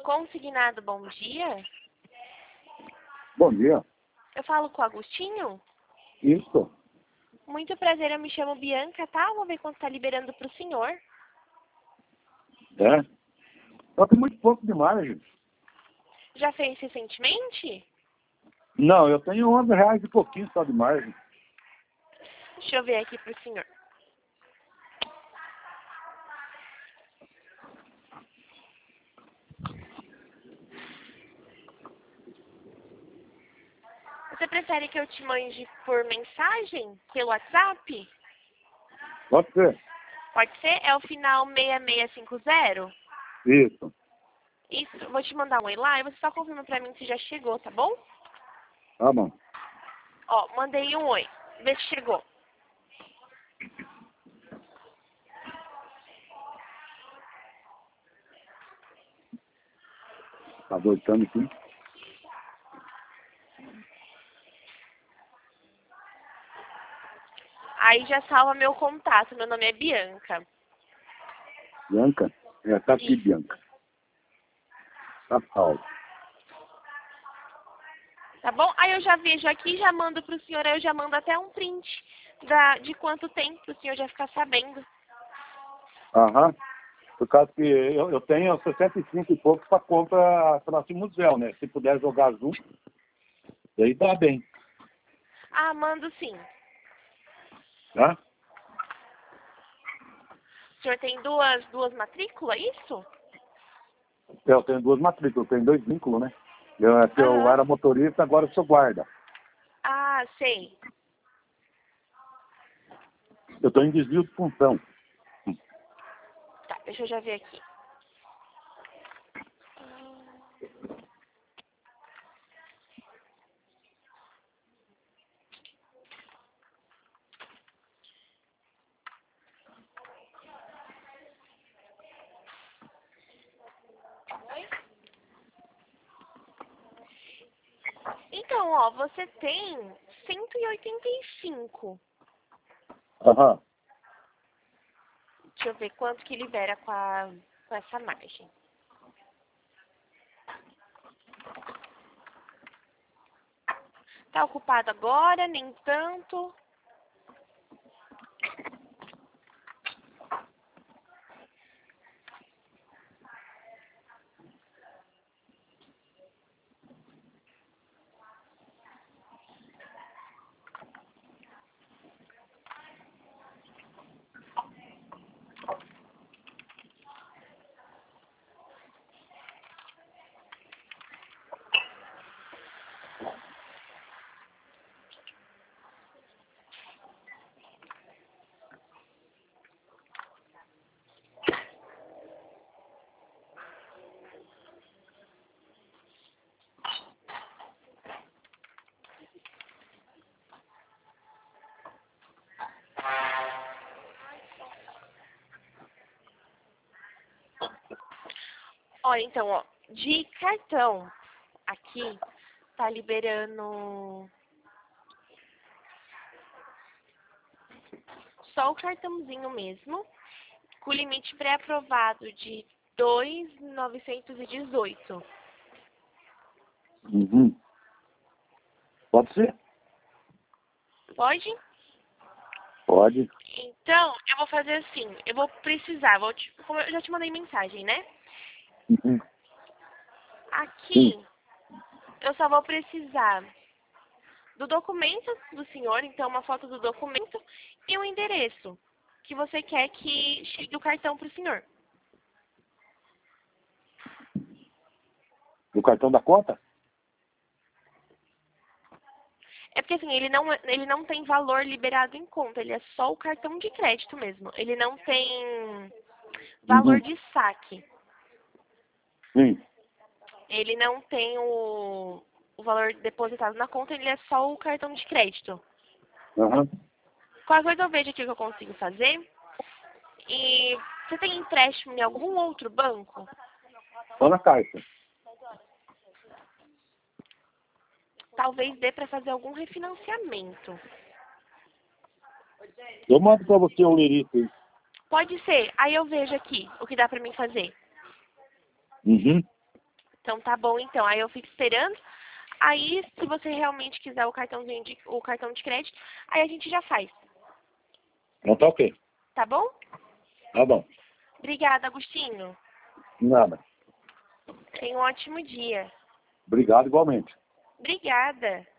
Consignado, bom dia. Bom dia. Eu falo com o Agostinho? Isso. Muito prazer, eu me chamo Bianca, tá? Vamos ver quanto tá liberando pro senhor. É. Só tem muito pouco de margem. Já fez recentemente? Não, eu tenho R$ 11 e pouquinho só de margem. Deixa eu ver aqui pro senhor. Você prefere que eu te mande por mensagem? Pelo WhatsApp? Pode ser. Pode ser? É o final 6650? Isso. Isso, vou te mandar um oi lá e você só confirma pra mim se já chegou, tá bom? Tá bom. Ó, mandei um oi. Vê se chegou. Tá voltando aqui. Aí já salva meu contato. Meu nome é Bianca. Bianca? É, tá aqui, Isso. Bianca. Tá salvo. Tá bom? Aí eu já vejo aqui, já mando pro senhor, aí eu já mando até um print de quanto tem, pro senhor já ficar sabendo. Aham. Por causa que eu tenho 65 e pouco para compra próximo museu, né? Se puder jogar junto, daí dá bem. Ah, mando sim. Tá? O senhor tem duas matrículas, isso? Eu tenho 2 matrículas, eu tenho 2 vínculos, né? Eu Aham. era motorista, agora eu sou guarda. Ah, sei. Eu estou em desvio de função. Tá, deixa eu já ver aqui. Então, ó, você tem 185. Aham. Deixa eu ver quanto que libera com essa margem. Tá ocupado agora, nem tanto. Olha, então, ó, de cartão, aqui, tá liberando só o cartãozinho mesmo, com limite pré-aprovado de 2.918. Uhum. Pode ser? Pode? Pode. Então, eu vou fazer assim, eu vou precisar, como eu já te mandei mensagem, né? Uhum. Sim. Aqui, eu só vou precisar do documento do senhor, então uma foto do documento e o endereço que você quer que chegue o cartão pro senhor. Do cartão da conta? É porque assim, ele não tem valor liberado em conta, ele é só o cartão de crédito mesmo. Ele não tem valor Uhum. de saque. Sim. Ele não tem o valor depositado na conta, ele é só o cartão de crédito. Aham. Qualquer coisa eu vejo aqui o que eu consigo fazer. E você tem empréstimo em algum outro banco? Só na caixa. Talvez dê para fazer algum refinanciamento. Eu mando para você o lerito aí. Pode ser. Aí eu vejo aqui o que dá para mim fazer. Uhum. Então tá bom, então. Aí eu fico esperando. Aí, se você realmente quiser o cartão de crédito, aí a gente já faz. Então tá ok. Tá bom? Tá bom. Obrigada, Agostinho. Nada. Tenha um ótimo dia. Obrigado igualmente. Obrigada.